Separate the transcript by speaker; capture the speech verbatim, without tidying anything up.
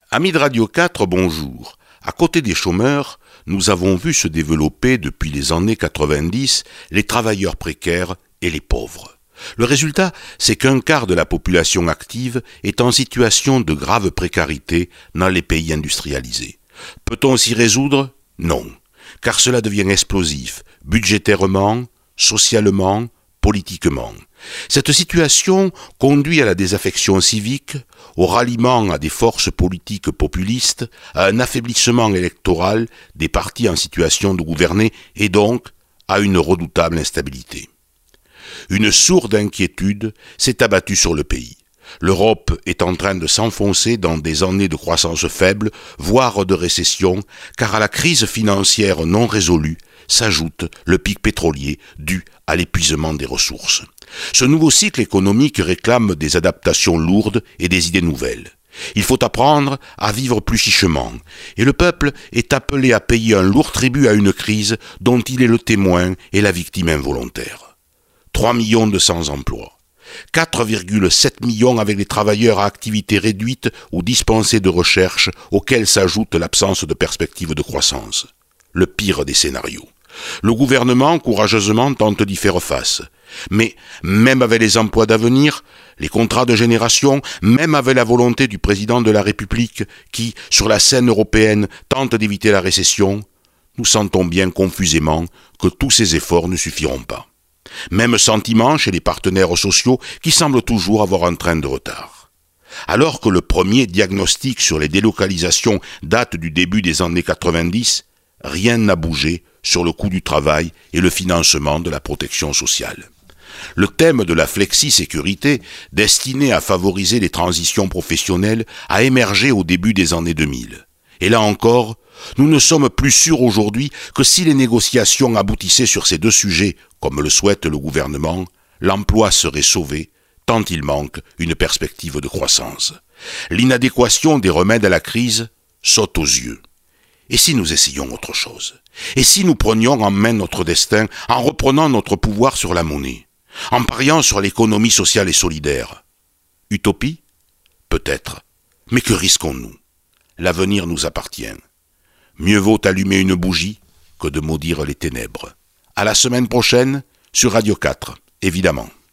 Speaker 1: Amis de Radio quatre, bonjour. À côté des chômeurs, nous avons vu se développer depuis les années quatre-vingt-dix les travailleurs précaires et les pauvres. Le résultat, c'est qu'un quart de la population active est en situation de grave précarité dans les pays industrialisés. Peut-on s'y résoudre ? Non, car cela devient explosif, budgétairement, socialement, politiquement. Cette situation conduit à la désaffection civique, au ralliement à des forces politiques populistes, à un affaiblissement électoral des partis en situation de gouverner et donc à une redoutable instabilité. Une sourde inquiétude s'est abattue sur le pays. L'Europe est en train de s'enfoncer dans des années de croissance faible, voire de récession, car à la crise financière non résolue s'ajoute le pic pétrolier dû à l'épuisement des ressources. Ce nouveau cycle économique réclame des adaptations lourdes et des idées nouvelles. Il faut apprendre à vivre plus chichement, et le peuple est appelé à payer un lourd tribut à une crise dont il est le témoin et la victime involontaire. trois millions de sans-emploi, quatre virgule sept millions avec les travailleurs à activité réduite ou dispensés de recherche, auxquels s'ajoute l'absence de perspective de croissance. Le pire des scénarios. Le gouvernement, courageusement, tente d'y faire face. Mais, même avec les emplois d'avenir, les contrats de génération, même avec la volonté du président de la République qui, sur la scène européenne, tente d'éviter la récession, nous sentons bien confusément que tous ces efforts ne suffiront pas. Même sentiment chez les partenaires sociaux qui semblent toujours avoir un train de retard. Alors que le premier diagnostic sur les délocalisations date du début des années quatre-vingt-dix, rien n'a bougé sur le coût du travail et le financement de la protection sociale. Le thème de la flexi-sécurité, destiné à favoriser les transitions professionnelles, a émergé au début des années deux mille. Et là encore, nous ne sommes plus sûrs aujourd'hui que si les négociations aboutissaient sur ces deux sujets, comme le souhaite le gouvernement, l'emploi serait sauvé, tant il manque une perspective de croissance. L'inadéquation des remèdes à la crise saute aux yeux. Et si nous essayions autre chose ? Et si nous prenions en main notre destin en reprenant notre pouvoir sur la monnaie, en pariant sur l'économie sociale et solidaire ? Utopie ? Peut-être. Mais que risquons-nous ? L'avenir nous appartient. Mieux vaut allumer une bougie que de maudire les ténèbres. À la semaine prochaine, sur Radio quatre, évidemment.